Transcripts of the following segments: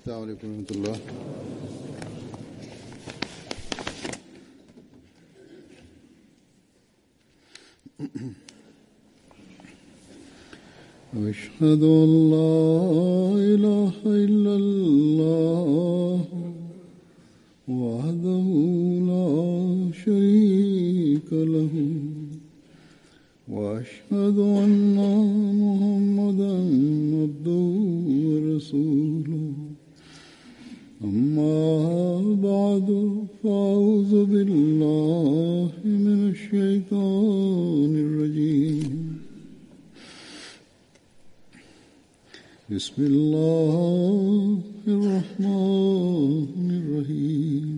السلام عليكم ورحمة الله. أشهد أن لا إله إلا الله وحده لا شريك له وأشهد أن محمدا عبده ورسوله أما بعد فأعوذ بالله من الشيطان الرجيم. بسم الله الرحمن الرحيم.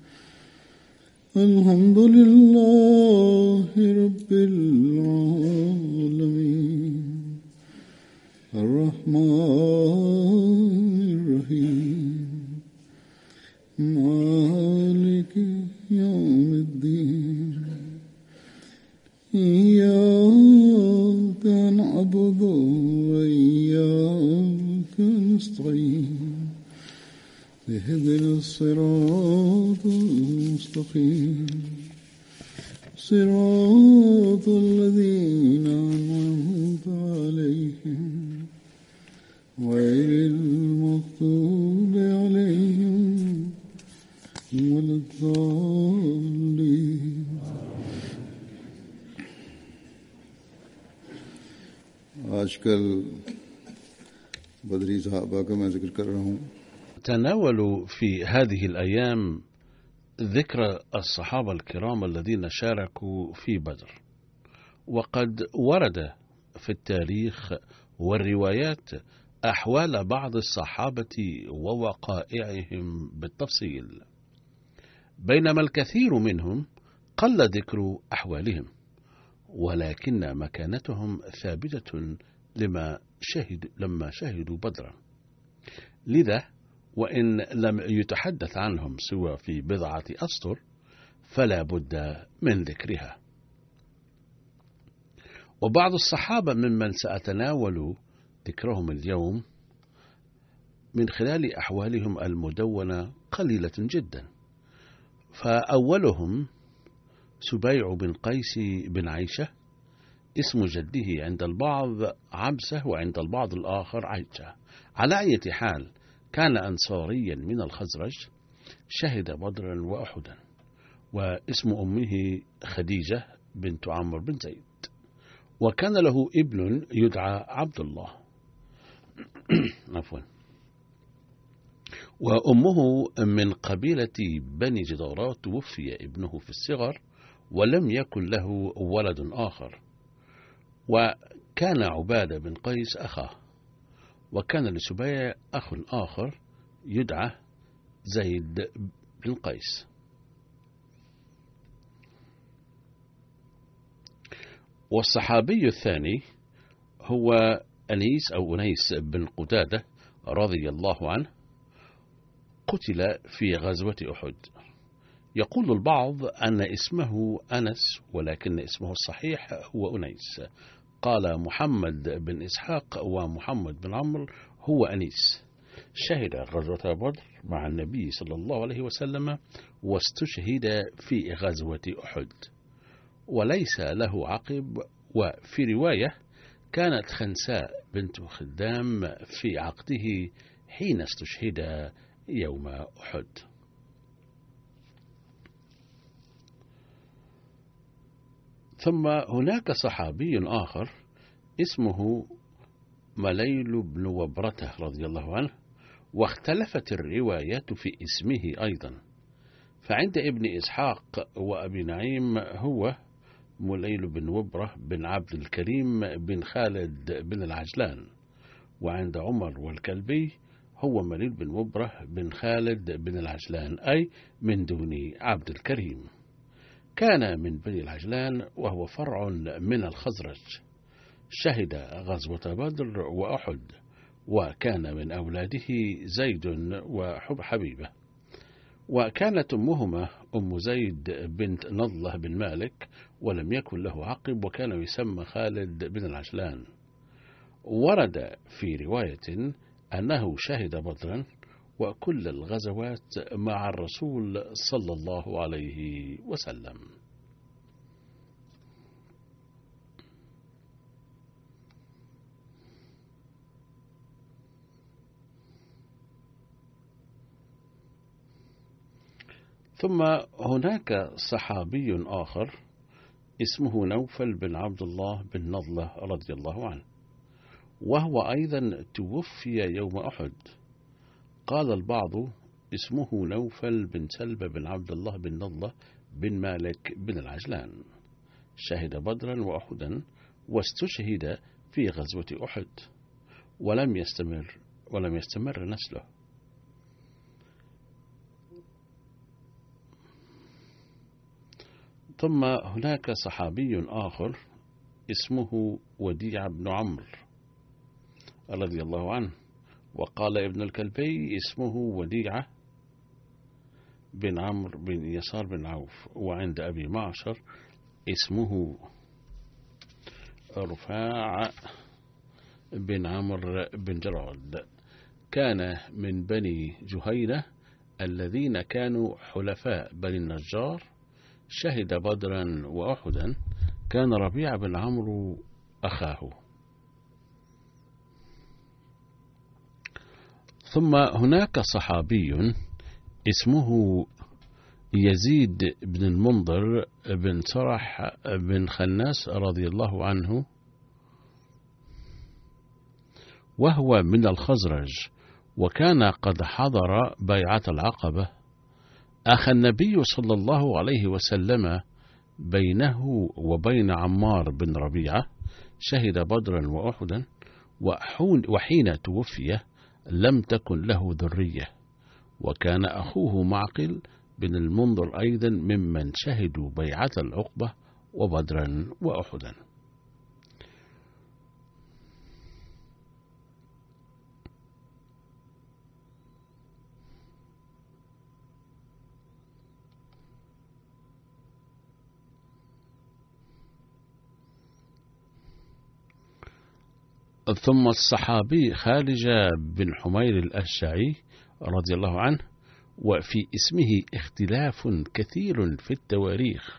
الحمد لله رب العالمين الرحمن الرحيم مالك يوم الدين إياك نعبد وإياك نستعين اهدنا الصراط المستقيم صراط الذين أنعمت عليهم غير المغضوب عليهم ولا الضالين. आजकल बदरी सहाबा का मैं जिक्र कर रहा हूँ. تناولوا في هذه الأيام ذكر الصحابة الكرام الذين شاركوا في بدر، وقد ورد في التاريخ والروايات أحوال بعض الصحابة ووقائعهم بالتفصيل، بينما الكثير منهم قل ذكر أحوالهم، ولكن مكانتهم ثابتة لما شهدوا بدرا. لذا وإن لم يتحدث عنهم سوى في بضعة أسطر فلا بد من ذكرها. وبعض الصحابة ممن سأتناول ذكرهم اليوم من خلال أحوالهم المدونة قليلة جدا. فأولهم سبيع بن قيس بن عيشة، اسم جده عند البعض عبسة وعند البعض الآخر عيشة. على أي حال كان أنصاريا من الخزرج، شهد بدرا وأحدا، واسم أمه خديجة بنت عمرو بن زيد، وكان له ابن يدعى عبد الله عفوا، وأمه من قبيلة بني جدارات. توفي ابنه في الصغر ولم يكن له ولد آخر، وكان عبادة بن قيس أخاه، وكان لسبيع أخ آخر يدعى زيد بن قيس. والصحابي الثاني هو أنيس أو أنيس بن قتادة رضي الله عنه، قتل في غزوة أحد. يقول البعض أن اسمه أنس، ولكن اسمه الصحيح هو أنيس. قال محمد بن إسحاق ومحمد بن عمرو هو أنيس. شهد غزوة بدر مع النبي صلى الله عليه وسلم، واستشهد في غزوة أحد، وليس له عقب. وفي رواية كانت خنساء بنت خدام في عقده حين استشهد يوم أحد. ثم هناك صحابي آخر اسمه مليل بن وبرته رضي الله عنه، واختلفت الروايات في اسمه أيضا. فعند ابن إسحاق وأبي نعيم هو مليل بن وبرة بن عبد الكريم بن خالد بن العجلان، وعند عمر والكلبي هو مليل بن وبرة بن خالد بن العجلان، أي من دون عبد الكريم. كان من بني العجلان وهو فرع من الخزرج. شهد غزوة بدر وأحد، وكان من أولاده زيد وحبيبة. وكانت أمهما أم زيد بنت نضلة بن مالك، ولم يكن له عقب، وكان يسمى خالد بن العجلان. ورد في رواية أنه شهد بدرا، وكل الغزوات مع الرسول صلى الله عليه وسلم. ثم هناك صحابي آخر اسمه نوفل بن عبد الله بن نضلة رضي الله عنه، وهو أيضا توفي يوم أحد. قال البعض اسمه نوفل بن سلبة بن عبد الله بن نضلة بن مالك بن العجلان، شهد بدرا وأحدا واستشهد في غزوة أحد، ولم يستمر نسله. ثم هناك صحابي آخر اسمه وديع بن عمرو رضي الله عنه، وقال ابن الكلبي اسمه وديعة بن عمرو بن يسار بن عوف، وعند أبي معشر اسمه رفاع بن عمرو بن جراد. كان من بني جهينة الذين كانوا حلفاء بني النجار، شهد بدرا وأحدا. كان ربيع بن عمرو أخاه. ثم هناك صحابي اسمه يزيد بن المنذر بن سرح بن خناس رضي الله عنه، وهو من الخزرج، وكان قد حضر بيعة العقبة. أخى النبي صلى الله عليه وسلم بينه وبين عمار بن ربيعة، شهد بدرا وأحدا، وحين توفي لم تكن له ذرية. وكان أخوه معقل بن المنذر أيضا ممن شهدوا بيعة العقبة وبدرا وأحدا. ثم الصحابي خارجة بن حمير الأشعري رضي الله عنه، وفي اسمه اختلاف كثير في التواريخ.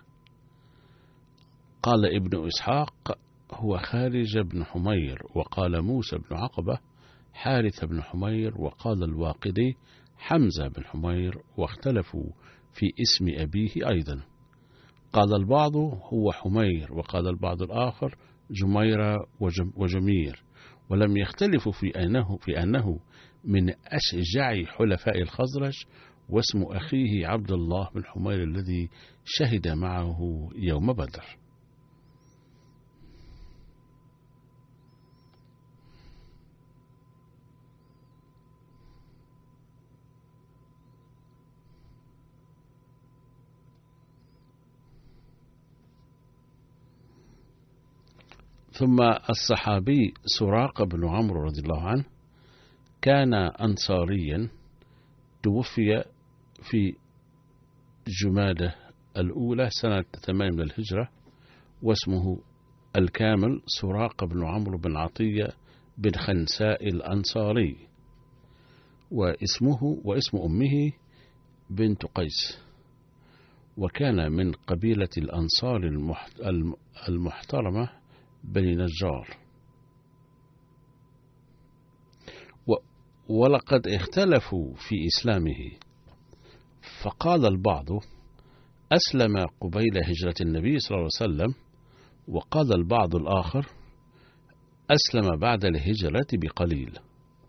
قال ابن إسحاق هو خارج بن حمير، وقال موسى بن عقبة حارث بن حمير، وقال الواقدي حمزة بن حمير، واختلفوا في اسم أبيه أيضا. قال البعض هو حمير، وقال البعض الآخر جميرة وجمير، ولم يختلفوا في أنه من أشجع حلفاء الخزرج، واسم أخيه عبد الله بن حمير الذي شهد معه يوم بدر. ثم الصحابي سراقة بن عمرو رضي الله عنه كان أنصاريا، توفي في جمادة الأولى سنة 8 من الهجرة، واسمه الكامل سراقة بن عمرو بن عطية بن خنساء الأنصاري، واسم أمه بنت قيس، وكان من قبيلة الأنصار المحترمة بني نجار. ولقد اختلفوا في إسلامه، فقال البعض أسلم قبيل هجرة النبي صلى الله عليه وسلم، وقال البعض الآخر أسلم بعد الهجرة بقليل.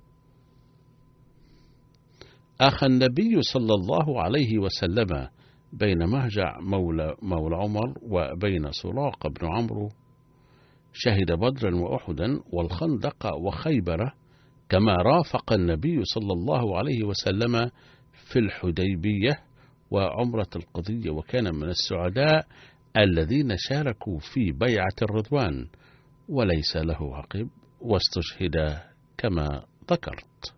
أخى النبي صلى الله عليه وسلم بين مهجع مولى عمر وبين سراقة بن عمرو، شهد بدرا وأحدا والخندق وخيبر، كما رافق النبي صلى الله عليه وسلم في الحديبية وعمرة القضية، وكان من السعداء الذين شاركوا في بيعة الرضوان، وليس له عقب، واستشهد كما ذكرت.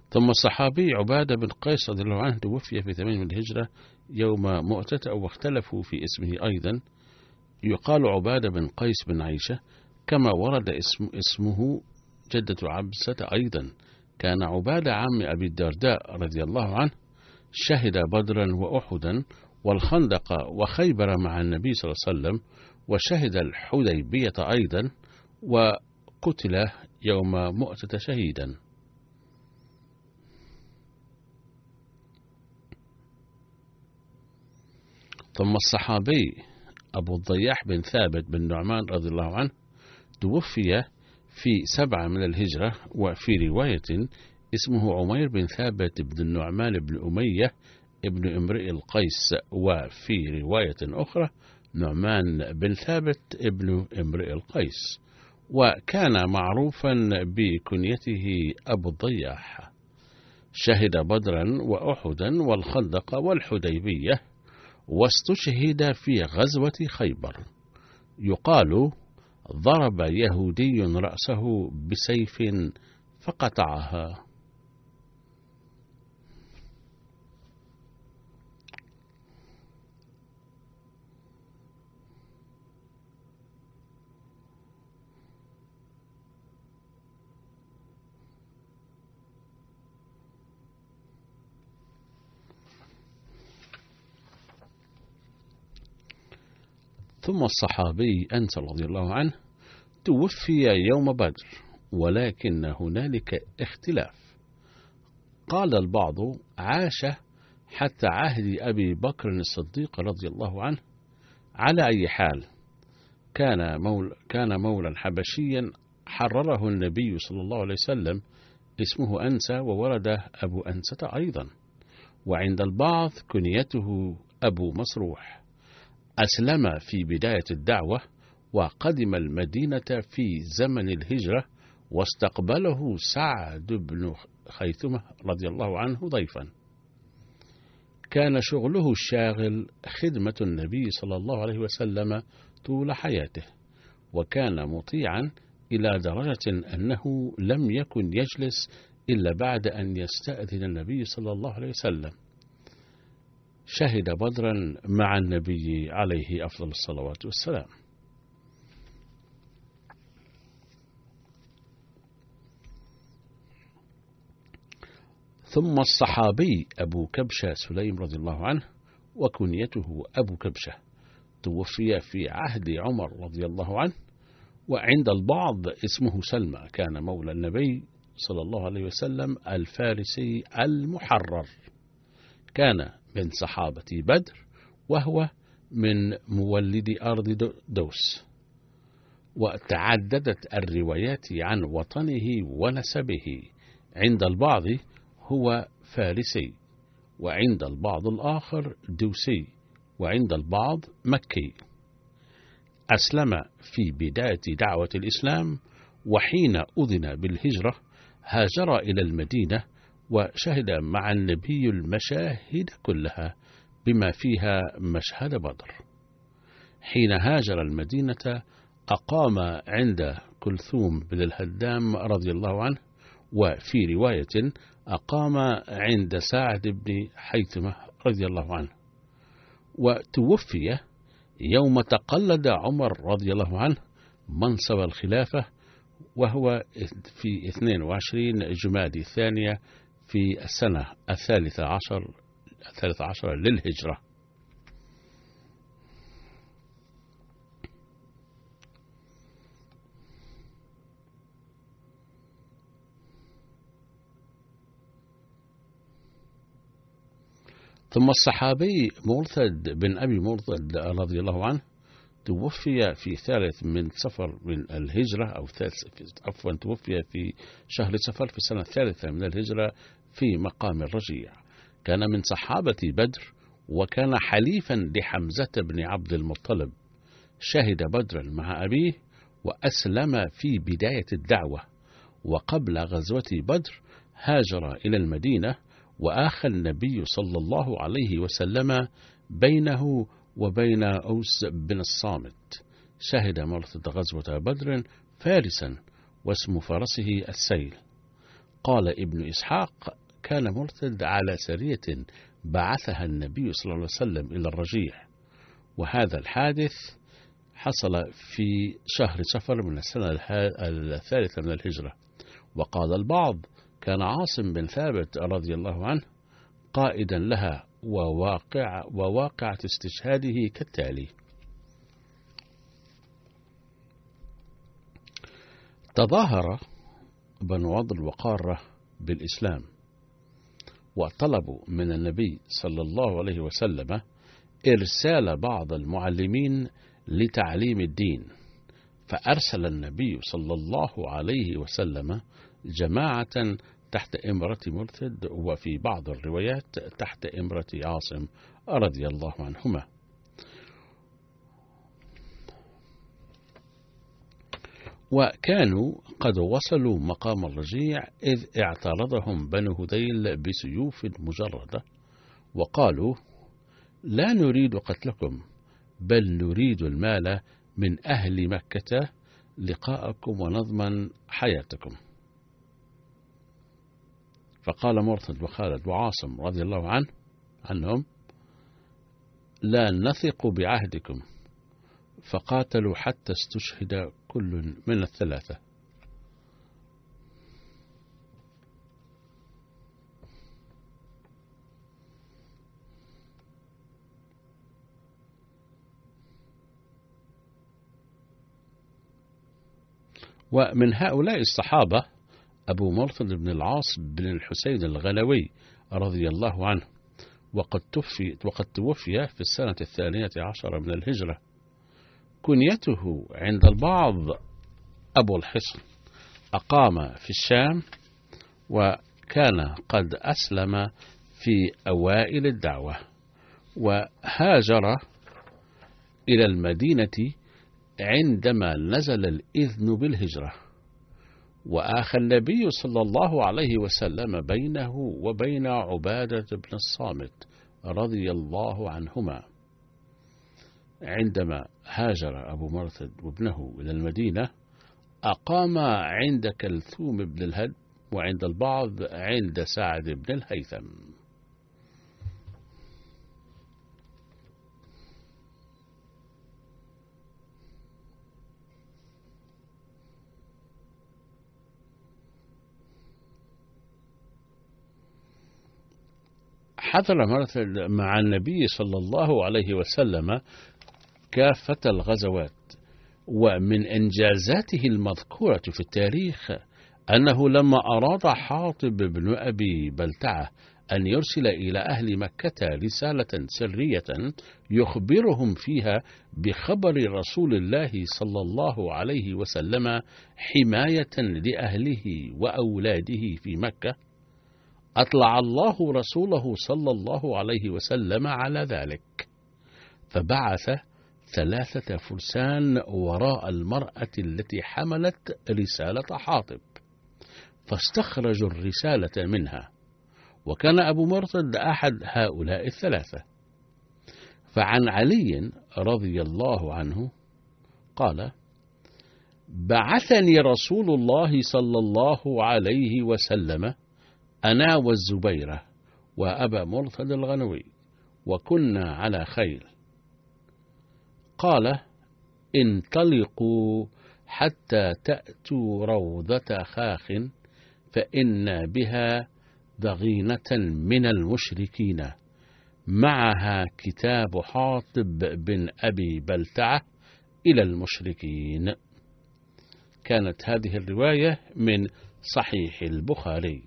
ثم الصحابي عبادة بن قيس رضي الله عنه توفي في 8 من الهجرة يوم مؤتة، واختلفوا في اسمه أيضا، يقال عبادة بن قيس بن عيشة كما ورد اسمه جدة عبسة أيضا. كان عبادة عم أبي الدرداء رضي الله عنه، شهد بدرا وأحدا والخندق وخيبر مع النبي صلى الله عليه وسلم، وشهد الحديبية أيضا، وقتل يوم مؤتة شهيدا. ثم الصحابي أبو الضياح بن ثابت بن نعمان رضي الله عنه توفي في 7 من الهجرة، وفي رواية اسمه عمير بن ثابت بن النعمان بن أمية ابن امرئ القيس، وفي رواية أخرى نعمان بن ثابت ابن امرئ القيس، وكان معروفا بكنيته أبو الضياح. شهد بدرا وأحدا والخندق والحديبية، واستشهد في غزوة خيبر. يقال ضرب يهودي رأسه بسيف فقطعها. ثم الصحابي أنس رضي الله عنه توفي يوم بدر، ولكن هنالك اختلاف. قال البعض عاش حتى عهد أبي بكر الصديق رضي الله عنه. على أي حال كان مولا حبشيا حرره النبي صلى الله عليه وسلم، اسمه أنسى، وولد أبو أنسة أيضا. وعند البعض كنيته أبو مسروح. أسلم في بداية الدعوة، وقدم المدينة في زمن الهجرة، واستقبله سعد بن خيثمة رضي الله عنه ضيفا. كان شغله الشاغل خدمة النبي صلى الله عليه وسلم طول حياته، وكان مطيعا إلى درجة أنه لم يكن يجلس إلا بعد أن يستأذن النبي صلى الله عليه وسلم. شهد بدرا مع النبي عليه أفضل الصلوات والسلام. ثم الصحابي أبو كبشة سليم رضي الله عنه، وكنيته أبو كبشة، توفي في عهد عمر رضي الله عنه، وعند البعض اسمه سلمى. كان مولى النبي صلى الله عليه وسلم الفارسي المحرر. كان من صحابة بدر، وهو من مولد أرض دوس. وتعددت الروايات عن وطنه ونسبه. عند البعض هو فارسي، وعند البعض الآخر دوسي، وعند البعض مكي. أسلم في بداية دعوة الإسلام، وحين أذن بالهجرة هاجر إلى المدينة، وشهد مع النبي المشاهد كلها بما فيها مشهد بدر. حين هاجر المدينة أقام عند كلثوم بن الهدام رضي الله عنه، وفي رواية أقام عند سعد بن حيثمة رضي الله عنه. وتوفي يوم تقلد عمر رضي الله عنه منصب الخلافة، وهو في 22 جمادي الثانية في السنة 13 للهجرة. ثم الصحابي مرثد بن أبي مرثد رضي الله عنه توفي في 3 من صفر من الهجرة، أو توفي في شهر صفر في السنة 3 من الهجرة في مقام الرجيع. كان من صحابة بدر، وكان حليفا لحمزة بن عبد المطلب. شهد بدرا مع أبيه، وأسلم في بداية الدعوة. وقبل غزوة بدر هاجر إلى المدينة، وآخى النبي صلى الله عليه وسلم بينه وبين أوس بن الصامت. شهد مرثد غزوة بدر فارسا، واسم فرسه السيل. قال ابن إسحاق وكان مرتد على سرية بعثها النبي صلى الله عليه وسلم إلى الرجيع، وهذا الحادث حصل في شهر صفر من السنة الثالثة من الهجرة. وقال البعض كان عاصم بن ثابت رضي الله عنه قائدا لها، وواقعة استشهاده كالتالي: تظاهر بنو عضل وقارة بالإسلام، وطلبوا من النبي صلى الله عليه وسلم إرسال بعض المعلمين لتعليم الدين، فأرسل النبي صلى الله عليه وسلم جماعة تحت إمرة مرتد، وفي بعض الروايات تحت إمرة عاصم رضي الله عنهما. وكانوا قد وصلوا مقام الرجيع إذ اعترضهم بنو هذيل بسيوف مجردة، وقالوا: لا نريد قتلكم، بل نريد المال من أهل مكة لقاءكم ونضمن حياتكم. فقال مرتد وخالد وعاصم رضي الله عنهم: لا نثق بعهدكم، فقاتلوا حتى استشهد كل من الثلاثة. ومن هؤلاء الصحابة أبو مرتد بن العاص بن الحسين الغنوي رضي الله عنه، وقد توفي في السنة 12 من الهجرة. كنيته عند البعض أبو الحصن، أقام في الشام، وكان قد أسلم في أوائل الدعوة، وهاجر إلى المدينة عندما نزل الإذن بالهجرة، وآخى النبي صلى الله عليه وسلم بينه وبين عبادة بن الصامت رضي الله عنهما. عندما هاجر أبو مرتد وابنه إلى المدينة أقام عند كلثوم بن الهد، وعند البعض عند سعد بن الهيثم. حضر مرتد مع النبي صلى الله عليه وسلم كافة الغزوات، ومن إنجازاته المذكورة في التاريخ أنه لما أراد حاطب بن أبي بلتعة أن يرسل إلى أهل مكة رسالة سرية يخبرهم فيها بخبر رسول الله صلى الله عليه وسلم حماية لأهله وأولاده في مكة، أطلع الله رسوله صلى الله عليه وسلم على ذلك، فبعث 3 فرسان وراء المرأة التي حملت رسالة حاطب، فاستخرجوا الرسالة منها، وكان أبو مرتد أحد هؤلاء 3. فعن علي رضي الله عنه قال: بعثني رسول الله صلى الله عليه وسلم أنا والزبيرة وأبا مرتد الغنوي، وكنا على خيل، قال: انطلقوا حتى تأتوا روضة خاخ، فإن بها ضغينة من المشركين، معها كتاب حاطب بن أبي بلتعة إلى المشركين. كانت هذه الرواية من صحيح البخاري.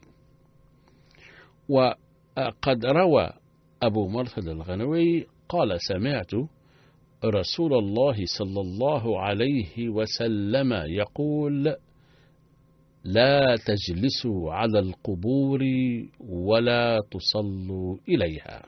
وقد روى أبو مرتد الغنوي قال: سمعت رسول الله صلى الله عليه وسلم يقول: لا تجلسوا على القبور ولا تصلوا إليها.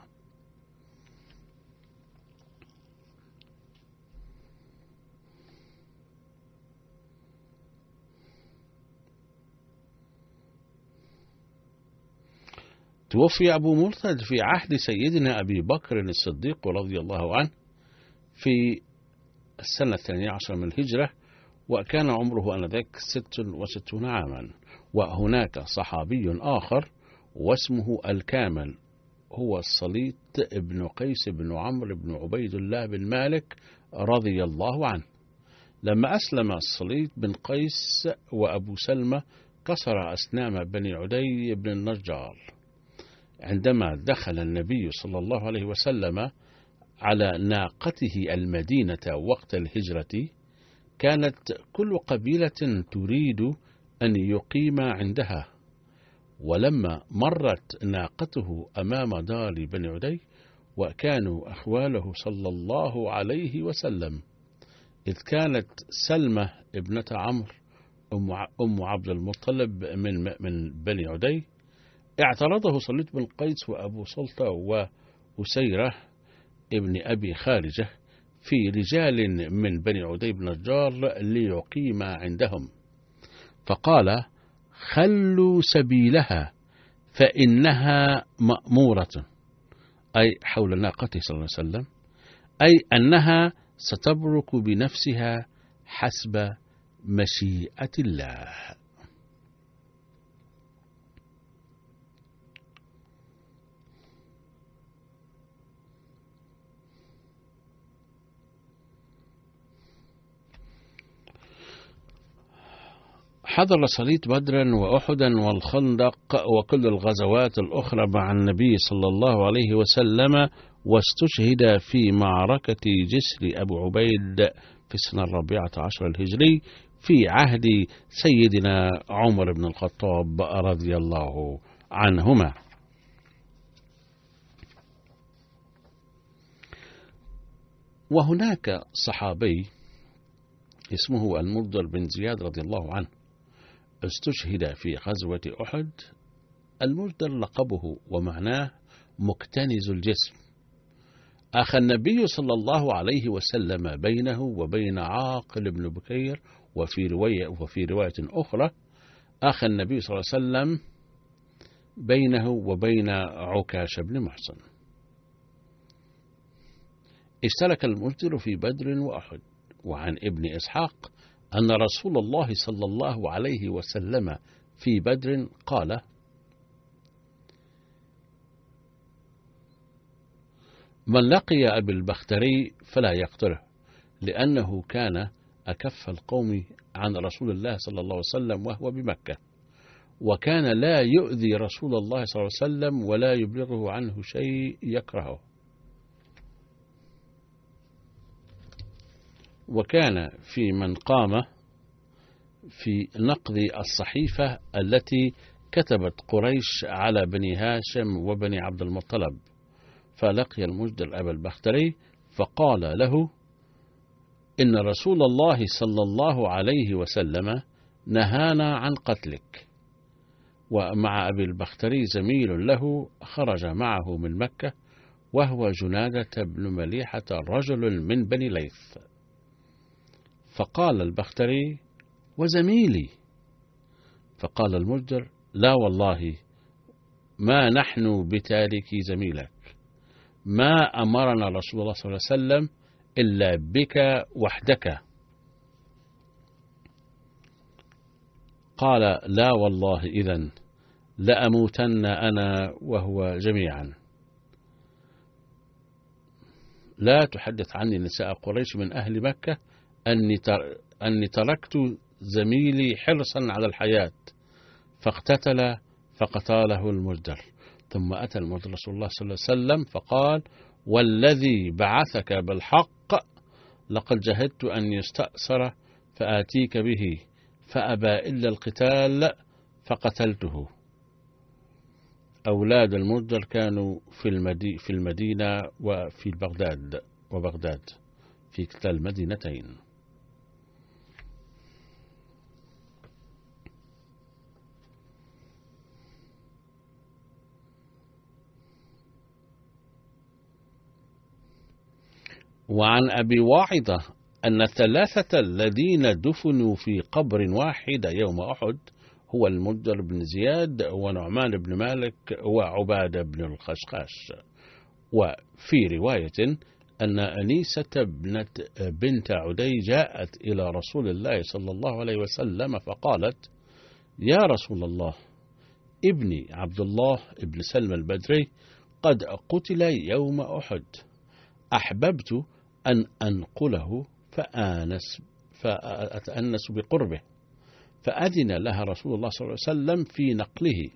توفي أبو مرتد في عهد سيدنا أبي بكر الصديق رضي الله عنه في السنة 12 من الهجرة، وكان عمره آنذاك 66 عاما. وهناك صحابي آخر واسمه الكامل هو الصليط بن قيس بن عمرو بن عبيد الله بن مالك رضي الله عنه. لما أسلم الصليط بن قيس وأبو سلمة كسر أسنام بني عدي بن النجار. عندما دخل النبي صلى الله عليه وسلم على ناقته المدينة وقت الهجرة، كانت كل قبيلة تريد أن يقيم عندها، ولما مرت ناقته أمام دار بني عدي وكانوا أخواله صلى الله عليه وسلم، إذ كانت سلمة ابنة عمرو أم عبد المطلب من بني عدي، اعترضه صليط بن قيس وأبو سلطة وأسيرة ابن أبي خارجة في رجال من بني عدي بن النجار ليقيم عندهم، فقال: خلوا سبيلها فإنها مأمورة، أي حول ناقته صلى الله عليه وسلم، أي أنها ستبرك بنفسها حسب مشيئة الله. حضر صليط بدرا وأحدا والخندق وكل الغزوات الأخرى مع النبي صلى الله عليه وسلم، واستشهد في معركة جسر أبو عبيد في السنة 14 الهجري في عهد سيدنا عمر بن الخطاب رضي الله عنهما. وهناك صحابي اسمه المنذر بن زياد رضي الله عنه استشهد في غزوة أحد. المنذر لقبه ومعناه مكتنز الجسم. أخى النبي صلى الله عليه وسلم بينه وبين عاقل بن بكير، وفي رواية أخرى أخى النبي صلى الله عليه وسلم بينه وبين عكاش بن محصن. اشترك المنذر في بدر وأحد. وعن ابن إسحاق أن رسول الله صلى الله عليه وسلم في بدر قال: من لقي أبي البختري فلا يقتله، لأنه كان أكف القوم عن رسول الله صلى الله عليه وسلم وهو بمكة، وكان لا يؤذي رسول الله صلى الله عليه وسلم ولا يبلغه عنه شيء يكرهه، وكان في من قام في نقض الصحيفة التي كتبت قريش على بني هاشم وبني عبد المطلب، فلقي المجدر أبا البختري فقال له: إن رسول الله صلى الله عليه وسلم نهانا عن قتلك. ومع أبي البختري زميل له خرج معه من مكة، وهو جنادة بن مليحة رجل من بني ليث. فقال البختري: وزميلي. فقال المجدر: لا والله ما نحن بتاركي زميلك، ما أمرنا رسول الله صلى الله عليه وسلم إلا بك وحدك. قال: لا والله إذن لأموتن أنا وهو جميعا. لا تحدث عني نساء قريش من أهل مكة أني تركت زميلي حرصا على الحياة. فاقتتل فقتاله المجدر. ثم أتى المجدر رسول الله صلى الله عليه وسلم فقال: والذي بعثك بالحق لقد جهدت أن يستأثر فآتيك به، فأبى إلا القتال فقتلته. أولاد المجدر كانوا في المدينة وفي بغداد في كلا المدينتين. وعن أبي واعظة أن الثلاثة الذين دفنوا في قبر واحد يوم أحد هو المنذر بن زياد ونعمان بن مالك وعبادة بن الخشخاش. وفي رواية أن أنيسة بنت عدي جاءت إلى رسول الله صلى الله عليه وسلم فقالت: يا رسول الله، ابني عبد الله بن سلمى البدري قد قتل يوم أحد، أحببت أن أنقله فأتأنس بقربه، فأذن لها رسول الله صلى الله عليه وسلم في نقله،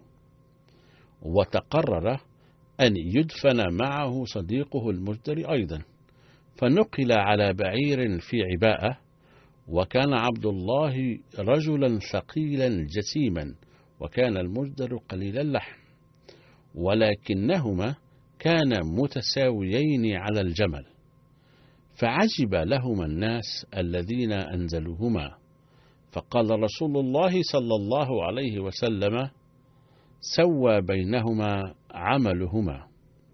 وتقرر أن يدفن معه صديقه المجدري أيضا، فنقل على بعير في عباءة. وكان عبد الله رجلا ثقيلا جسيما، وكان المجدر قليل اللحم، ولكنهما كانا متساويين على الجمل، فعجب لهما الناس الذين أنزلوهما، فقال رسول الله صلى الله عليه وسلم: سوى بينهما عملهما.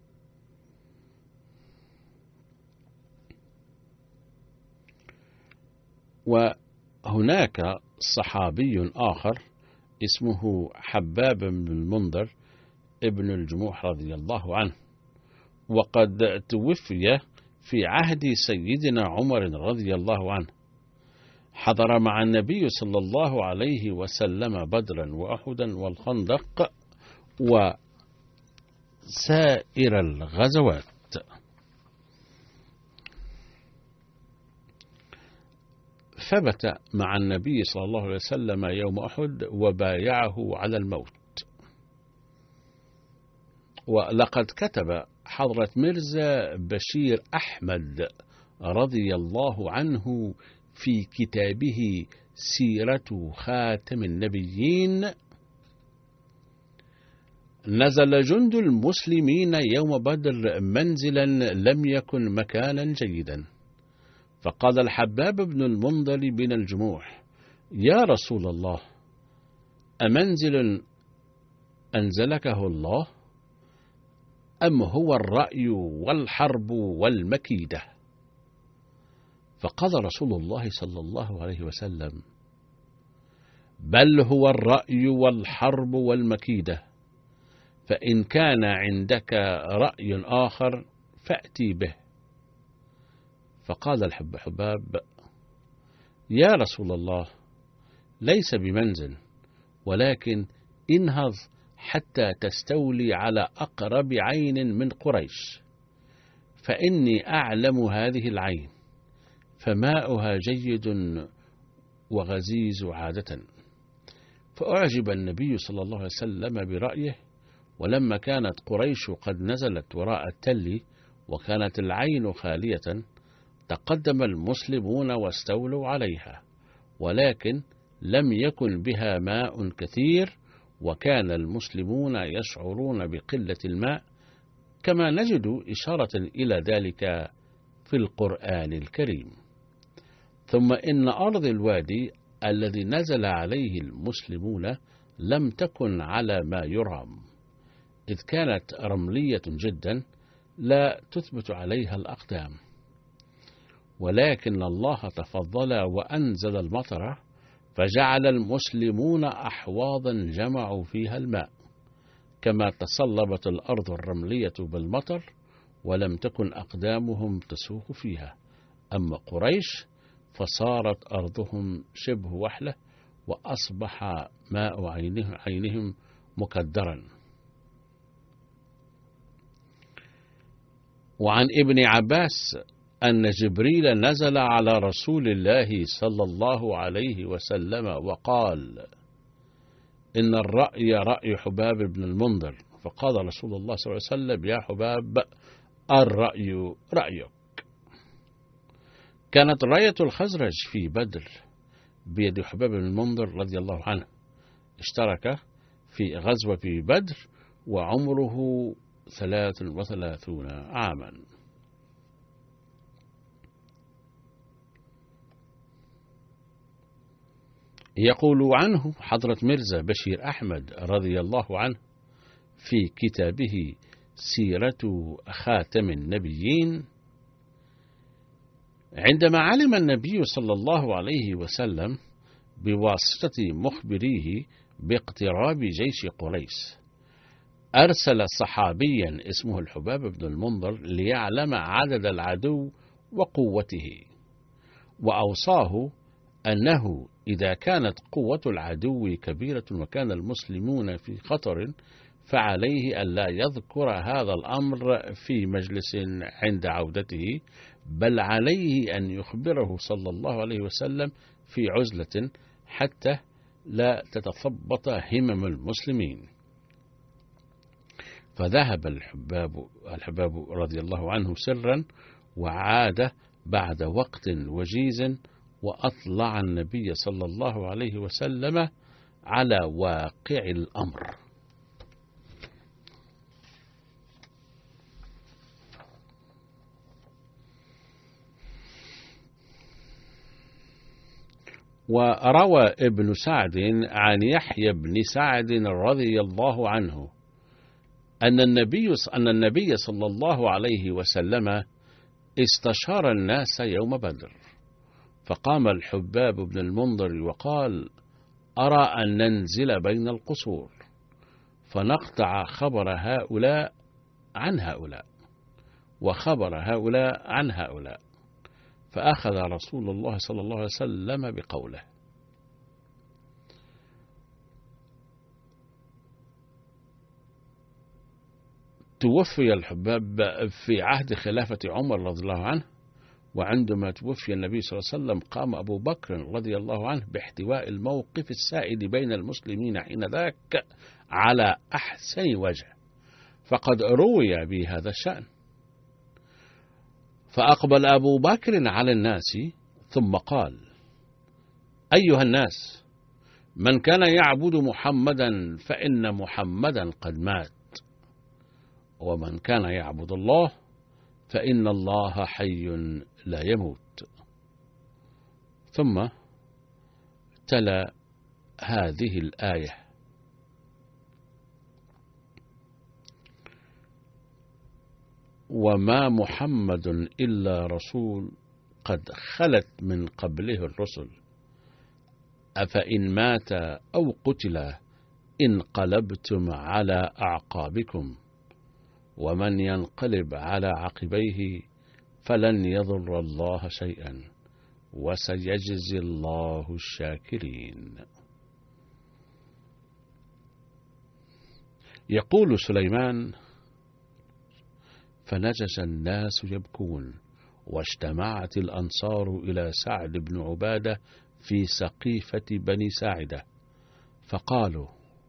وهناك صحابي آخر اسمه حباب بن المنذر ابن الجموح رضي الله عنه، وقد توفي في عهد سيدنا عمر رضي الله عنه. حضر مع النبي صلى الله عليه وسلم بدرا وأحدا والخندق وسائر الغزوات. ثبت مع النبي صلى الله عليه وسلم يوم أحد وبايعه على الموت. ولقد كتب حضرة ميرزا بشير أحمد رضي الله عنه في كتابه سيرة خاتم النبيين: نزل جند المسلمين يوم بدر منزلا لم يكن مكانا جيدا، فقال الحباب بن المنذر بن الجموح: يا رسول الله، أمنزل أنزلكه الله، أم هو الرأي والحرب والمكيدة؟ فقال رسول الله صلى الله عليه وسلم: بل هو الرأي والحرب والمكيدة، فإن كان عندك رأي آخر فأتي به. فقال الحباب: يا رسول الله، ليس بمنزل، ولكن انهض حتى تستولي على أقرب عين من قريش، فإني أعلم هذه العين، فماؤها جيد وغزيز عادة. فأعجب النبي صلى الله عليه وسلم برأيه، ولما كانت قريش قد نزلت وراء التل وكانت العين خالية، تقدم المسلمون واستولوا عليها، ولكن لم يكن بها ماء كثير، وكان المسلمون يشعرون بقلة الماء، كما نجد إشارة إلى ذلك في القرآن الكريم. ثم إن أرض الوادي الذي نزل عليه المسلمون لم تكن على ما يرام، إذ كانت رملية جدا لا تثبت عليها الأقدام، ولكن الله تفضل وأنزل المطر، فجعل المسلمون أحواضا جمعوا فيها الماء، كما تصلبت الأرض الرملية بالمطر ولم تكن أقدامهم تسوق فيها. أما قريش فصارت أرضهم شبه وحلة، وأصبح ماء عينهم مكدرا. وعن ابن عباس أن جبريل نزل على رسول الله صلى الله عليه وسلم وقال: إن الرأي رأي حباب بن المنذر. فقال رسول الله صلى الله عليه وسلم: يا حباب، الرأي رأيك. كانت راية الخزرج في بدر بيد حباب بن المنذر رضي الله عنه، اشترك في غزوة بدر وعمره 33 عاما. يقول عنه حضرة ميرزا بشير أحمد رضي الله عنه في كتابه سيرة خاتم النبيين: عندما علم النبي صلى الله عليه وسلم بواسطة مخبريه باقتراب جيش قريش، أرسل صحابيا اسمه الحباب بن المنذر ليعلم عدد العدو وقوته، وأوصاه أنه إذا كانت قوة العدو كبيرة وكان المسلمون في خطر فعليه ألا يذكر هذا الأمر في مجلس عند عودته، بل عليه أن يخبره صلى الله عليه وسلم في عزلة حتى لا تتثبط همم المسلمين. فذهب الحباب رضي الله عنه سرا، وعاد بعد وقت وجيز، وأطلع النبي صلى الله عليه وسلم على واقع الأمر. وروى ابن سعد عن يحيى بن سعد رضي الله عنه أن النبي صلى الله عليه وسلم استشار الناس يوم بدر، فقام الحباب بن المنذر وقال: أرى أن ننزل بين القصور فنقطع خبر هؤلاء عن هؤلاء وخبر هؤلاء عن هؤلاء. فأخذ رسول الله صلى الله عليه وسلم بقوله. توفي الحباب في عهد خلافة عمر رضي الله عنه، وعندما توفي النبي صلى الله عليه وسلم قام أبو بكر رضي الله عنه باحتواء الموقف السائد بين المسلمين حينذاك على أحسن وجه، فقد روي بهذا الشأن. فأقبل أبو بكر على الناس ثم قال: أيها الناس، من كان يعبد محمدا فإن محمدا قد مات، ومن كان يعبد الله فإن الله حي لا يموت. ثم تلا هذه الآية: وما محمد إلا رسول قد خلت من قبله الرسل أفإن مات أو قتل انقلبتم على أعقابكم ومن ينقلب على عقبيه فلن يضر الله شيئا وسيجزي الله الشاكرين. يقول سليمان: فنجس الناس يبكون، واجتمعت الأنصار إلى سعد بن عبادة في سقيفة بني ساعدة، فقالوا: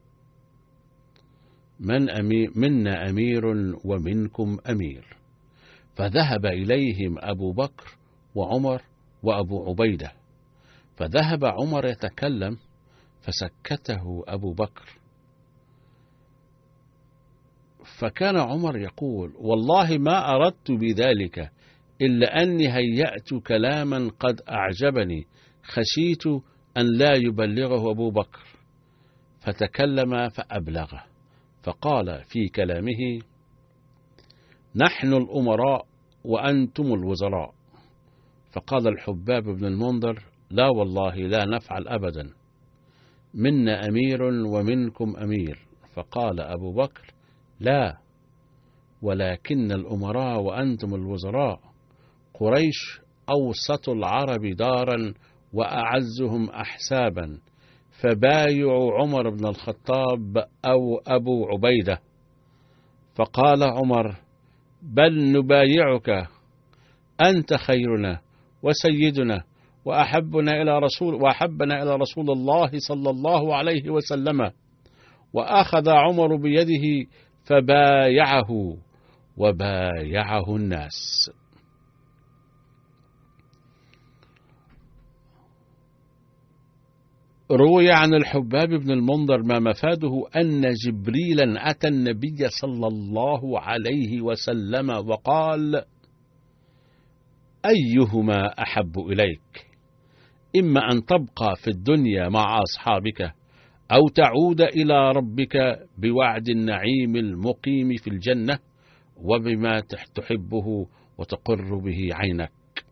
منا أمير ومنكم أمير. فذهب إليهم أبو بكر وعمر وأبو عبيدة، فذهب عمر يتكلم فسكته أبو بكر، فكان عمر يقول: والله ما أردت بذلك إلا أني هيأت كلاما قد أعجبني، خشيت أن لا يبلغه أبو بكر، فتكلم فأبلغه، فقال في كلامه: نحن الأمراء وأنتم الوزراء. فقال الحباب بن المنذر: لا والله لا نفعل أبدا، منا أمير ومنكم أمير. فقال أبو بكر: لا، ولكن الأمراء وأنتم الوزراء، قريش أوسط العرب دارا وأعزهم أحسابا، فبايعوا عمر بن الخطاب أو أبو عبيدة. فقال عمر: بل نبايعك، أنت خيرنا وسيدنا وأحبنا إلى رسول الله صلى الله عليه وسلم. وأخذ عمر بيده فبايعه وبايعه الناس. روي عن الحباب بن المنذر ما مفاده أن جبريلا أتى النبي صلى الله عليه وسلم وقال: أيهما أحب إليك، إما أن تبقى في الدنيا مع أصحابك أو تعود إلى ربك بوعد النعيم المقيم في الجنة وبما تحبه وتقر به عينك.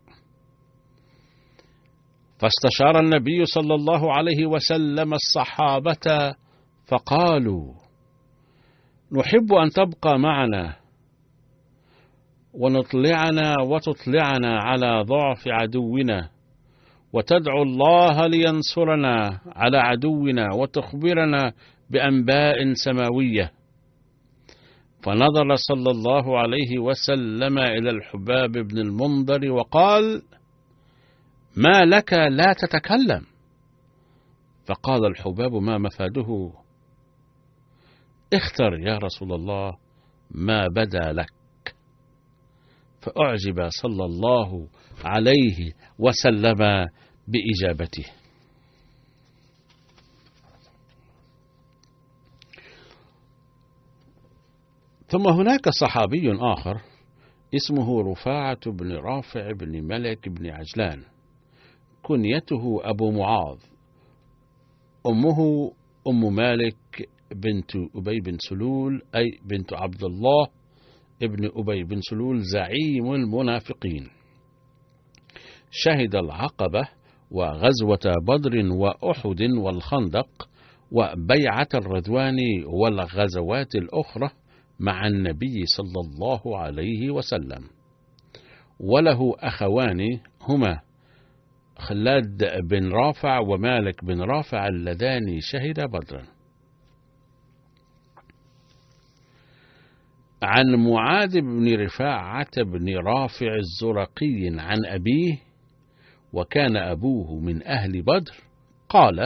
فاستشار النبي صلى الله عليه وسلم الصحابة فقالوا: نحب أن تبقى معنا ونطلعنا وتطلعنا على ضعف عدونا وتدعو الله لينصرنا على عدونا وتخبرنا بأنباء سماوية. فنظر صلى الله عليه وسلم إلى الحباب بن المنذر وقال: ما لك لا تتكلم؟ فقال الحباب: ما مفاده؟ اختر يا رسول الله ما بدا لك. فأعجب صلى الله عليه وسلم بإجابته. ثم هناك صحابي آخر اسمه رفاعة بن رافع بن ملك بن عجلان، كنيته أبو معاذ، أمه أم مالك بنت أبي بن سلول، أي بنت عبد الله ابن أبي بن سلول زعيم المنافقين. شهد العقبة وغزوة بدر وأحد والخندق وبيعة الرضوان والغزوات الأخرى مع النبي صلى الله عليه وسلم. وله أخوان هما خلاد بن رافع ومالك بن رافع اللذان شهدا بدرا. عن معاذ بن رفاعة بن رافع الزرقي عن أبيه، وكان أبوه من أهل بدر، قال: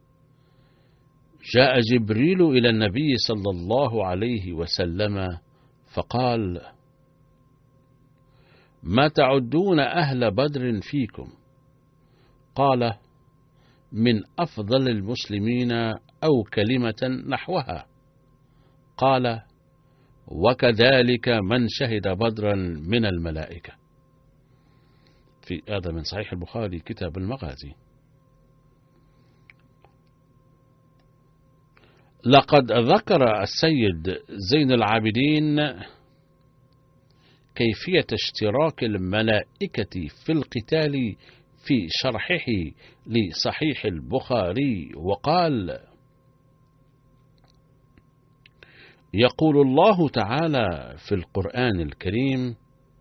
جاء جبريل إلى النبي صلى الله عليه وسلم فقال: ما تعدون أهل بدر فيكم؟ قال: من أفضل المسلمين أو كلمة نحوها. قال: وكذلك من شهد بدرا من الملائكة. في هذا من صحيح البخاري كتاب المغازي. لقد ذكر السيد زين العابدين كيفية اشتراك الملائكة في القتال في شرحه لصحيح البخاري وقال: يقول الله تعالى في القرآن الكريم: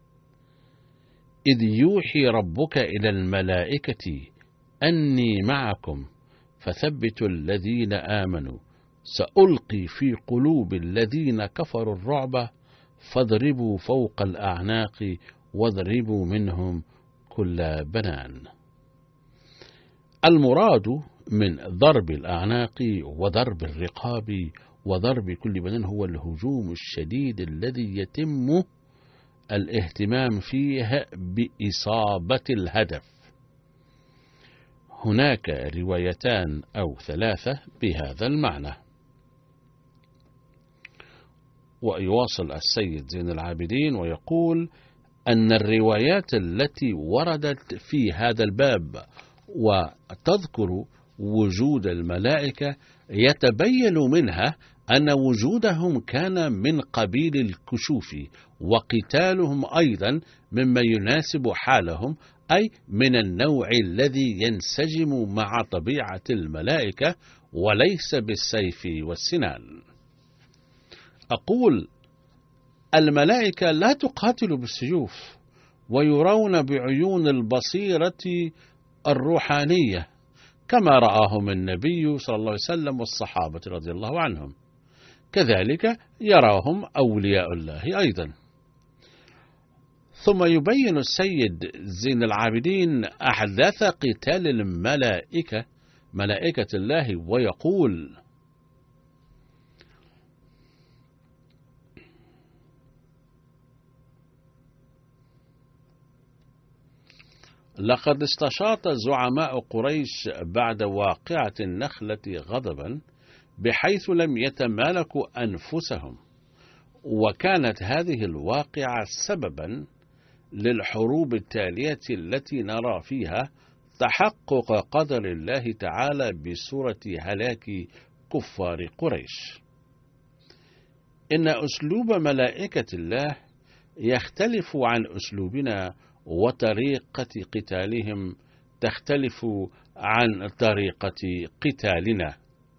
إذ يوحي ربك إلى الملائكة أني معكم فثبتوا الذين آمنوا سألقي في قلوب الذين كفروا الرعب فاضربوا فوق الأعناق واضربوا منهم كل بنان. المراد من ضرب الأعناق وضرب الرقاب وضرب كل بنان هو الهجوم الشديد الذي يتم الاهتمام فيه بإصابة الهدف. هناك روايتان أو ثلاثة بهذا المعنى. ويواصل السيد زين العابدين ويقول أن الروايات التي وردت في هذا الباب وتذكر وجود الملائكة يتبين منها أن وجودهم كان من قبيل الكشوف، وقتالهم أيضا مما يناسب حالهم، أي من النوع الذي ينسجم مع طبيعة الملائكة وليس بالسيف والسنان. أقول الملائكة لا تقاتل بالسيوف، ويرون بعيون البصيرة الروحانية كما رآهم النبي صلى الله عليه وسلم والصحابة رضي الله عنهم، كذلك يراهم أولياء الله أيضا. ثم يبين السيد زين العابدين أحداث قتال الملائكة، ملائكة الله، ويقول: لقد استشاط زعماء قريش بعد واقعة النخلة غضبا بحيث لم يتمالكوا أنفسهم، وكانت هذه الواقعة سببا للحروب التالية التي نرى فيها تحقق قدر الله تعالى بصورة هلاك كفار قريش. إن أسلوب ملائكة الله يختلف عن أسلوبنا، وطريقة قتالهم تختلف عن طريقة قتالنا.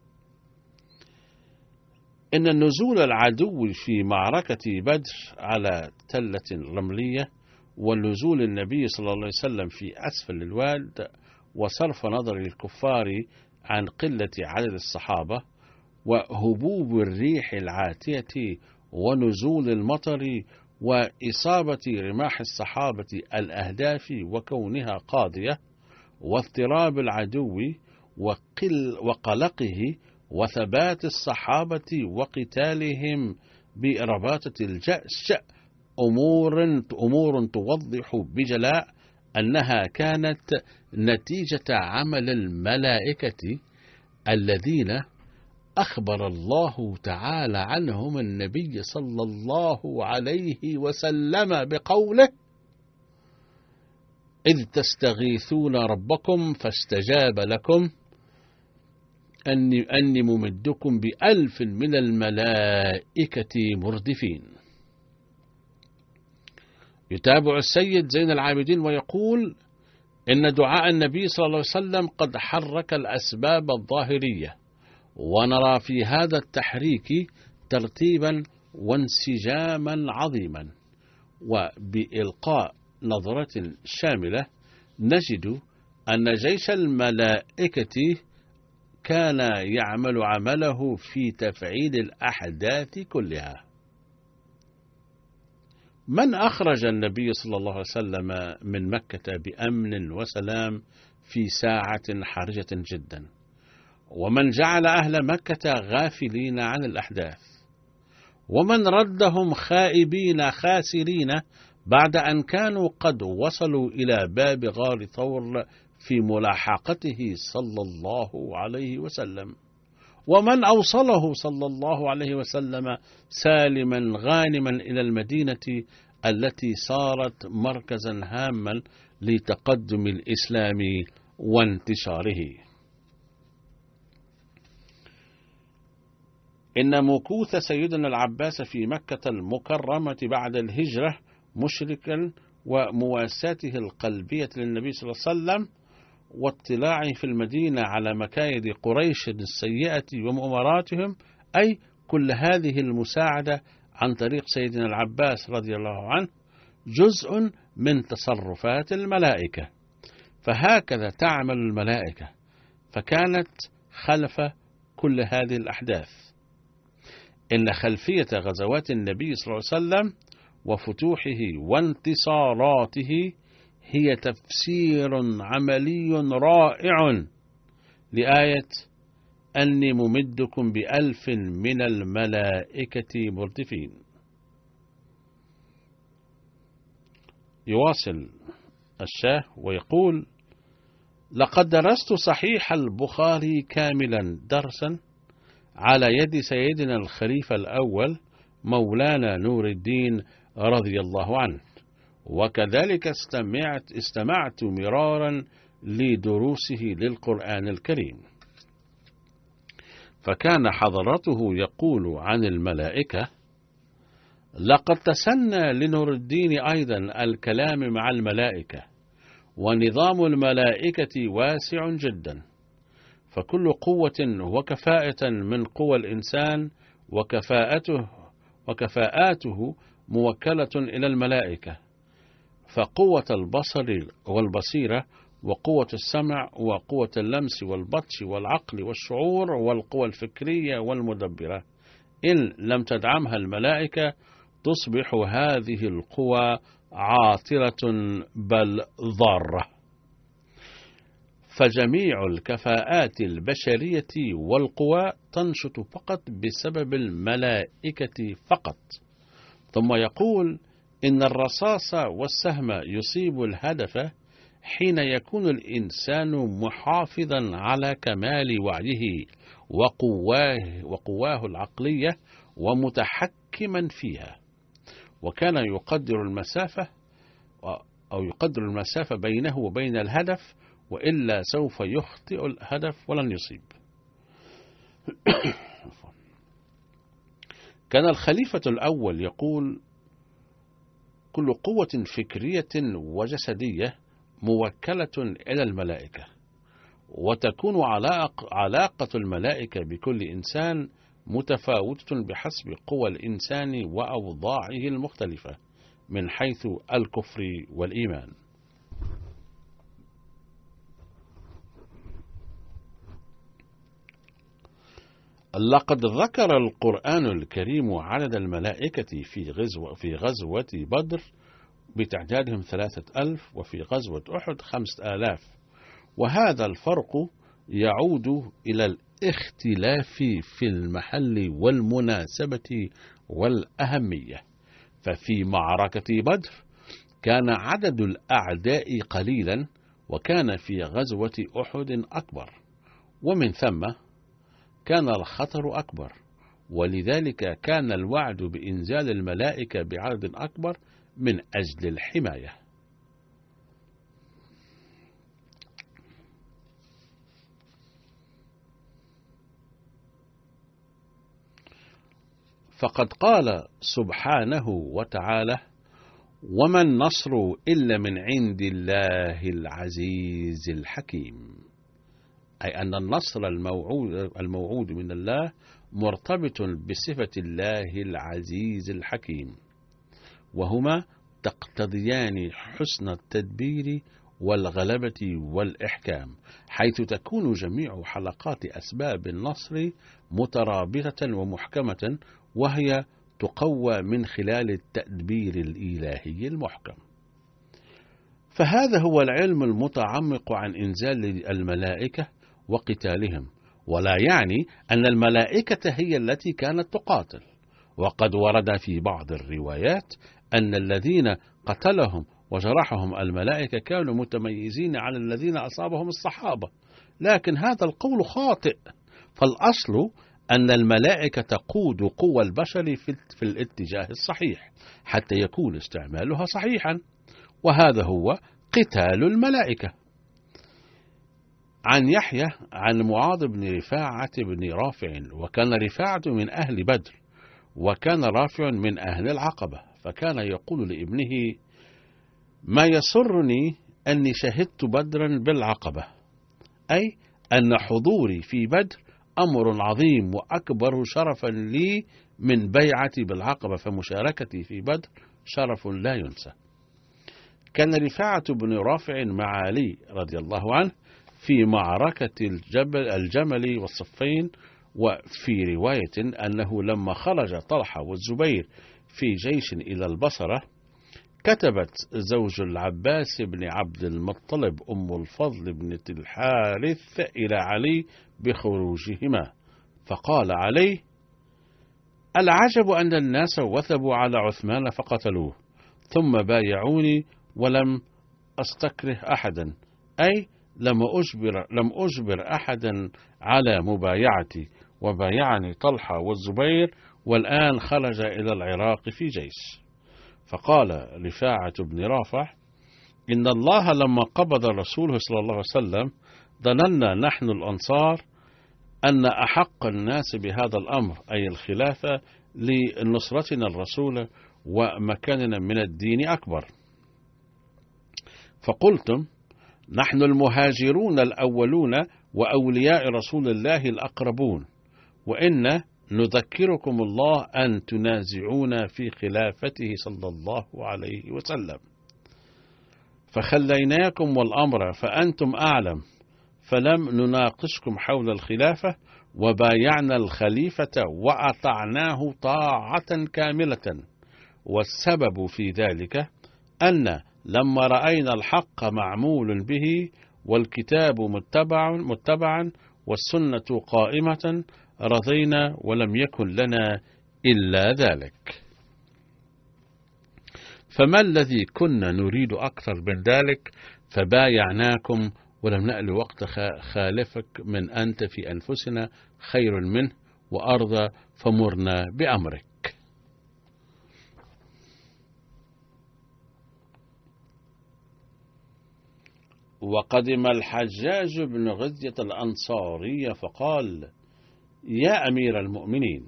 إن النزول العدو في معركة بدر على تلة رملية، ونزول النبي صلى الله عليه وسلم في أسفل الواد، وصرف نظر الكفار عن قلة عدد الصحابة وهبوب الريح العاتية ونزول المطر وإصابة رماح الصحابة الأهداف وكونها قاضية واضطراب العدو وقلقه وثبات الصحابة وقتالهم برباطة الجأش أمور توضح بجلاء أنها كانت نتيجة عمل الملائكة الذين أخبر الله تعالى عنهم النبي صلى الله عليه وسلم بقوله: إذ تستغيثون ربكم فاستجاب لكم أني ممدكم ب1000 من الملائكة مردفين. يتابع السيد زين العابدين ويقول: إن دعاء النبي صلى الله عليه وسلم قد حرك الأسباب الظاهرية، ونرى في هذا التحريك ترتيبا وانسجاما عظيما. وبإلقاء نظرة شاملة نجد أن جيش الملائكة كان يعمل عمله في تفعيل الأحداث كلها. من أخرج النبي صلى الله عليه وسلم من مكة بأمن وسلام في ساعة حرجة جدا؟ ومن جعل أهل مكة غافلين عن الأحداث؟ ومن ردهم خائبين خاسرين بعد أن كانوا قد وصلوا إلى باب غار ثور في ملاحقته صلى الله عليه وسلم؟ ومن أوصله صلى الله عليه وسلم سالما غانما إلى المدينة التي صارت مركزا هاما لتقدم الإسلام وانتشاره؟ إن مكوث سيدنا العباس في مكة المكرمة بعد الهجرة مشركا ومواساته القلبية للنبي صلى الله عليه وسلم واطلاعه في المدينة على مكايد قريش السيئة ومؤامراتهم، أي كل هذه المساعدة عن طريق سيدنا العباس رضي الله عنه جزء من تصرفات الملائكة. فهكذا تعمل الملائكة، فكانت خلف كل هذه الأحداث. إن خلفية غزوات النبي صلى الله عليه وسلم وفتوحه وانتصاراته هي تفسير عملي رائع لآية أني ممدكم ب1000 من الملائكة مردفين. يواصل الشاه ويقول: لقد درست صحيح البخاري كاملا درسا على يد سيدنا الخليفة الأول مولانا نور الدين رضي الله عنه، وكذلك استمعت مرارا لدروسه للقرآن الكريم. فكان حضرته يقول عن الملائكة: لقد تسنى لنور الدين أيضا الكلام مع الملائكة، ونظام الملائكة واسع جدا، فكل قوة وكفاءة من قوى الإنسان وكفاءاته موكلة إلى الملائكة. فقوة البصر والبصيرة وقوة السمع وقوة اللمس والبطش والعقل والشعور والقوى الفكرية والمدبرة إن لم تدعمها الملائكة تصبح هذه القوى عاطلة بل ضارة. فجميع الكفاءات البشرية والقوى تنشط فقط بسبب الملائكة فقط. ثم يقول: إن الرصاص والسهم يصيب الهدف حين يكون الإنسان محافظا على كمال وعيه وقواه العقلية ومتحكما فيها، وكان يقدر المسافة بينه وبين الهدف، وإلا سوف يخطئ الهدف ولن يصيب. كان الخليفة الأول يقول: كل قوة فكرية وجسدية موكلة إلى الملائكة، وتكون علاقة الملائكة بكل إنسان متفاوتة بحسب قوى الإنسان وأوضاعه المختلفة من حيث الكفر والإيمان. لقد ذكر القرآن الكريم عدد الملائكة في غزوة بدر بتعدادهم 3000 وفي غزوة أحد 5000، وهذا الفرق يعود إلى الاختلاف في المحل والمناسبة والأهمية. ففي معركة بدر كان عدد الأعداء قليلا، وكان في غزوة أحد أكبر، ومن ثم كان الخطر أكبر، ولذلك كان الوعد بإنزال الملائكة بعدد أكبر من أجل الحماية. فقد قال سبحانه وتعالى: وما النصر إلا من عند الله العزيز الحكيم، أي أن النصر الموعود من الله مرتبط بصفة الله العزيز الحكيم، وهما تقتضيان حسن التدبير والغلبة والإحكام، حيث تكون جميع حلقات أسباب النصر مترابطة ومحكمة، وهي تقوى من خلال التدبير الإلهي المحكم. فهذا هو العلم المتعمق عن إنزال الملائكة وقتالهم، ولا يعني أن الملائكة هي التي كانت تقاتل. وقد ورد في بعض الروايات أن الذين قتلهم وجرحهم الملائكة كانوا متميزين عن الذين أصابهم الصحابة، لكن هذا القول خاطئ، فالأصل أن الملائكة تقود قوى البشر في الاتجاه الصحيح حتى يكون استعمالها صحيحا، وهذا هو قتال الملائكة. عن يحيى عن معاذ بن رفاعة بن رافع، وكان رفاعة من أهل بدر، وكان رافع من أهل العقبة، فكان يقول لابنه: ما يسرني أني شهدت بدرا بالعقبة، أي أن حضوري في بدر أمر عظيم وأكبر شرفا لي من بيعتي بالعقبة، فمشاركتي في بدر شرف لا ينسى. كان رفاعة بن رافع مع علي رضي الله عنه في معركة الجمل والصفين، وفي رواية أنه لما خرج طلحة والزبير في جيش إلى البصرة، كتبت زوج العباس بن عبد المطلب أم الفضل بنت الحارث إلى علي بخروجهما، فقال علي: العجب أن الناس وثبوا على عثمان فقتلوه، ثم بايعوني ولم أستكره أحدا، أي لم أجبر أحدا على مبايعتي، وبايعني طلحة والزبير، والآن خرج إلى العراق في جيش. فقال رفاعة بن رافع: إن الله لما قبض رسوله صلى الله عليه وسلم ظننا نحن الأنصار أن أحق الناس بهذا الأمر، أي الخلافة، لنصرتنا الرسول ومكاننا من الدين أكبر. فقلتم: نحن المهاجرون الأولون وأولياء رسول الله الأقربون، وإن نذكركم الله أن تنازعونا في خلافته صلى الله عليه وسلم، فخليناكم والأمر فأنتم أعلم، فلم نناقشكم حول الخلافة، وبايعنا الخليفة وأطعناه طاعة كاملة. والسبب في ذلك أن لما رأينا الحق معمول به، والكتاب متبعا والسنة قائمة، رضينا ولم يكن لنا إلا ذلك. فما الذي كنا نريد أكثر من ذلك؟ فبايعناكم ولم نأل وقت خالفك من أنت في أنفسنا خير منه وأرضى، فمرنا بأمرك. وقدم الحجاج بن غزية الأنصاري فقال: يا أمير المؤمنين،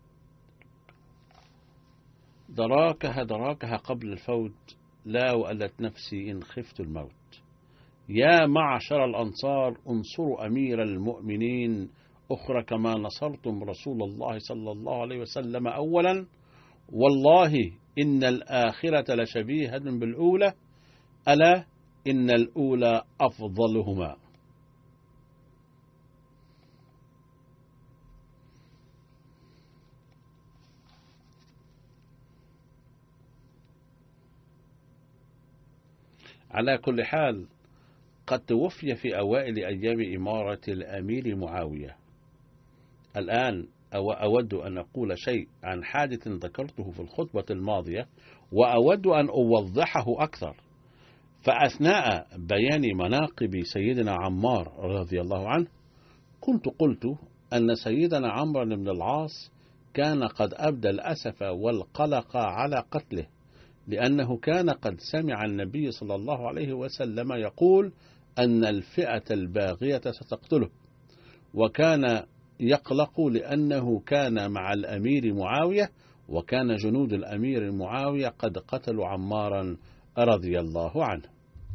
دراكها قبل الفوت، لا وألت نفسي إن خفت الموت. يا معشر الأنصار، انصروا أمير المؤمنين أخرى كما نصرتم رسول الله صلى الله عليه وسلم أولا، والله إن الآخرة لشبيهة بالأولى، ألا إن الأولى أفضلهما. على كل حال، قد توفي في أوائل أيام إمارة الأمير معاوية. الآن أود أن أقول شيء عن حادث ذكرته في الخطبة الماضية، وأود أن أوضحه أكثر. فأثناء بيان مناقب سيدنا عمار رضي الله عنه، كنت قلت أن سيدنا عمرو بن العاص كان قد أبدى الأسف والقلق على قتله، لأنه كان قد سمع النبي صلى الله عليه وسلم يقول أن الفئة الباغية ستقتله، وكان يقلق لأنه كان مع الأمير معاوية، وكان جنود الأمير معاوية قد قتلوا عمارا رضي الله عنه.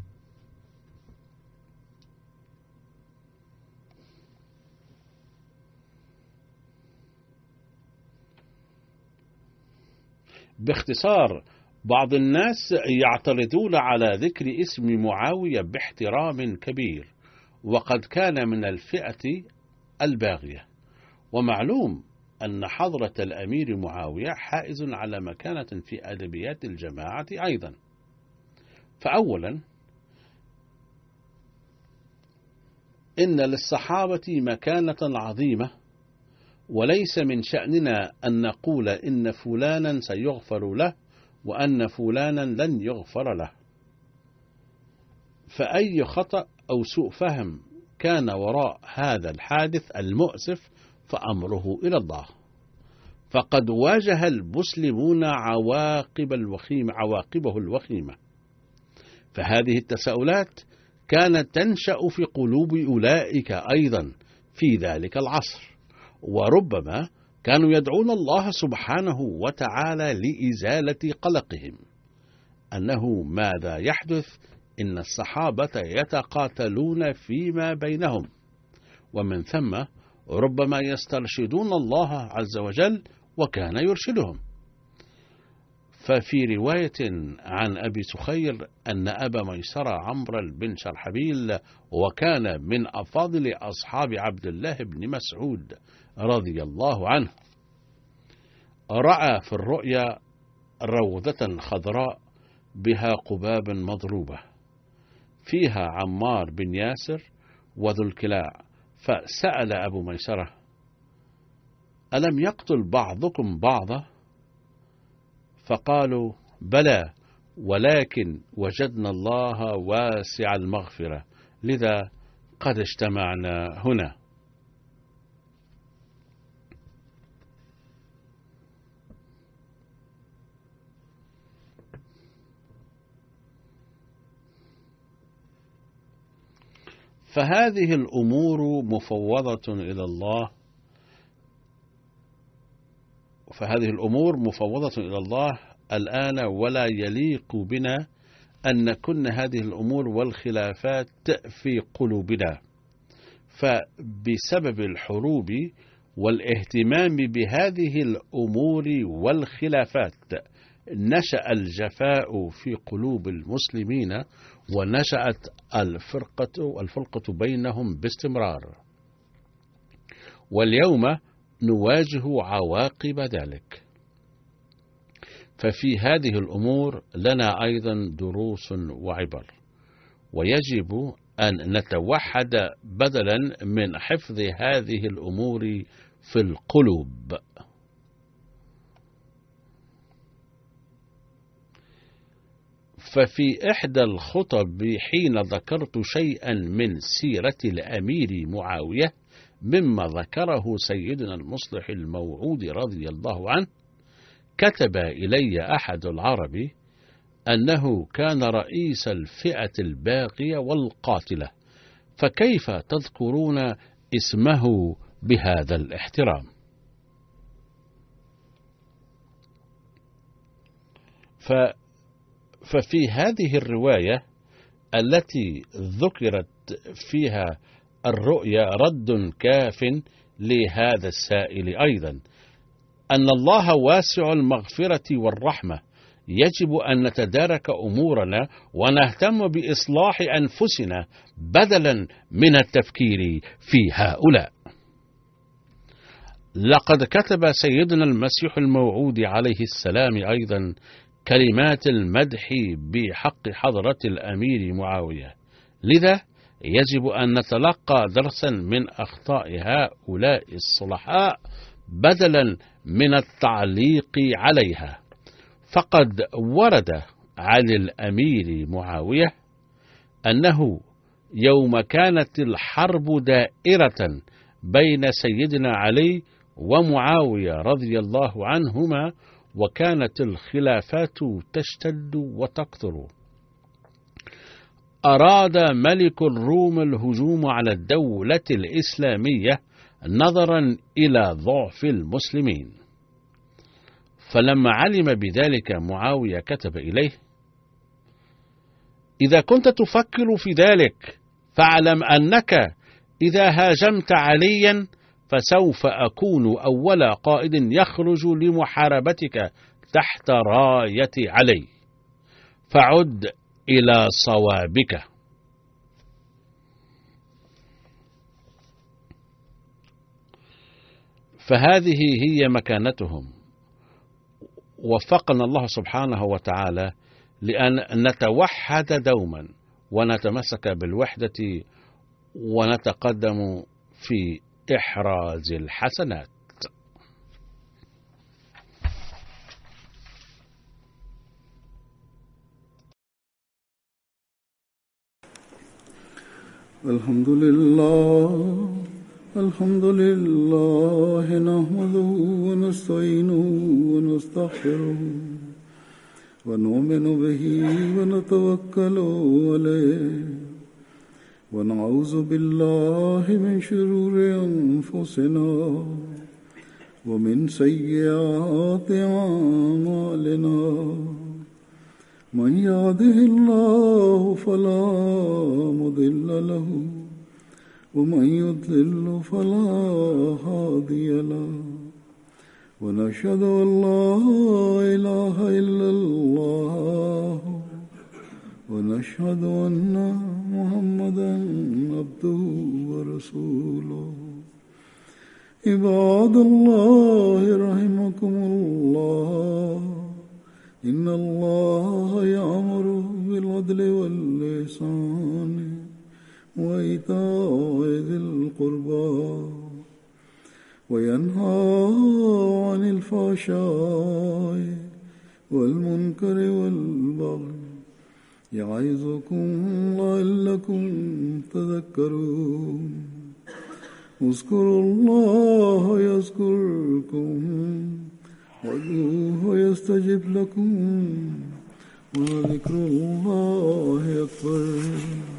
باختصار، بعض الناس يعترضون على ذكر اسم معاوية باحترام كبير، وقد كان من الفئة الباغية. ومعلوم أن حضرة الأمير معاوية حائز على مكانة في أدبيات الجماعة أيضا. فأولا، إن للصحابة مكانة عظيمة، وليس من شأننا أن نقول إن فلانا سيغفر له وأن فلانا لن يغفر له. فأي خطأ أو سوء فهم كان وراء هذا الحادث المؤسف فأمره إلى الله. فقد واجه المسلمون عواقبه الوخيمة، فهذه التساؤلات كانت تنشأ في قلوب أولئك أيضا في ذلك العصر، وربما كانوا يدعون الله سبحانه وتعالى لإزالة قلقهم. أنه ماذا يحدث؟ إن الصحابة يتقاتلون فيما بينهم، ومن ثم ربما يسترشدون الله عز وجل وكان يرشدهم. ففي رواية عن أبي سخير أن أبا ميسرة عمرو بن شرحبيل، وكان من أفاضل أصحاب عبد الله بن مسعود رضي الله عنه، رأى في الرؤيا روضة خضراء بها قباب مضروبة فيها عمار بن ياسر وذو الكلاع، فسأل أبو ميسرة: ألم يقتل بعضكم بعضا؟ فقالوا: بلى، ولكن وجدنا الله واسع المغفرة، لذا قد اجتمعنا هنا. فهذه الأمور مفوضة إلى الله الآن، ولا يليق بنا أن نكن هذه الأمور والخلافات في قلوبنا. فبسبب الحروب والاهتمام بهذه الأمور والخلافات نشأ الجفاء في قلوب المسلمين، ونشأت الفرقة بينهم باستمرار. واليوم نواجه عواقب ذلك. ففي هذه الأمور لنا أيضا دروس وعبر، ويجب أن نتوحد بدلا من حفظ هذه الأمور في القلوب. ففي إحدى الخطب حين ذكرت شيئا من سيرة الأمير معاوية مما ذكره سيدنا المصلح الموعود رضي الله عنه، كتب إلي أحد العرب أنه كان رئيس الفئة الباغية والقاتلة، فكيف تذكرون اسمه بهذا الاحترام؟ ففي هذه الرواية التي ذكرت فيها الرؤيا رد كاف لهذا السائل أيضا، أن الله واسع المغفرة والرحمة، يجب أن نتدارك أمورنا ونهتم بإصلاح أنفسنا بدلا من التفكير في هؤلاء. لقد كتب سيدنا المسيح الموعود عليه السلام أيضا: كلمات المدح بحق حضرة الأمير معاوية، لذا يجب أن نتلقى درسا من أخطاء هؤلاء الصلحاء بدلا من التعليق عليها. فقد ورد عن الأمير معاوية أنه يوم كانت الحرب دائرة بين سيدنا علي ومعاوية رضي الله عنهما وكانت الخلافات تشتد وتكثر، أراد ملك الروم الهجوم على الدولة الإسلامية نظرا إلى ضعف المسلمين، فلما علم بذلك معاوية كتب إليه: إذا كنت تفكر في ذلك فاعلم أنك إذا هاجمت عليا فسوف أكون أول قائد يخرج لمحاربتك تحت راية علي، فعد إلى صوابك. فهذه هي مكانتهم، وفقنا الله سبحانه وتعالى لأن نتوحد دوما ونتمسك بالوحدة ونتقدم في إحراز الحسنات. الحمد لله نحمده ونستعينه ونستغفره ونؤمن به ونتوكل عليه ونعوذ بالله من شرور أنفسنا ومن سيئات أعمالنا، من يهده الله فلا مضل له ومن يضلل فلا هادي له، ونشهد أن لا إله إلا الله ونشهد أن محمدا عبده ورسوله. عباد الله رحمكم الله، إن الله يأمر بالعدل والإحسان وإيتاء ذي القربى وينهى عن الفحشاء والمنكر والبغي يعظكم لعلكم تذكرون. اذكروا الله يذكركم وادعوه يستجب لكم ولذكر الله أكبر.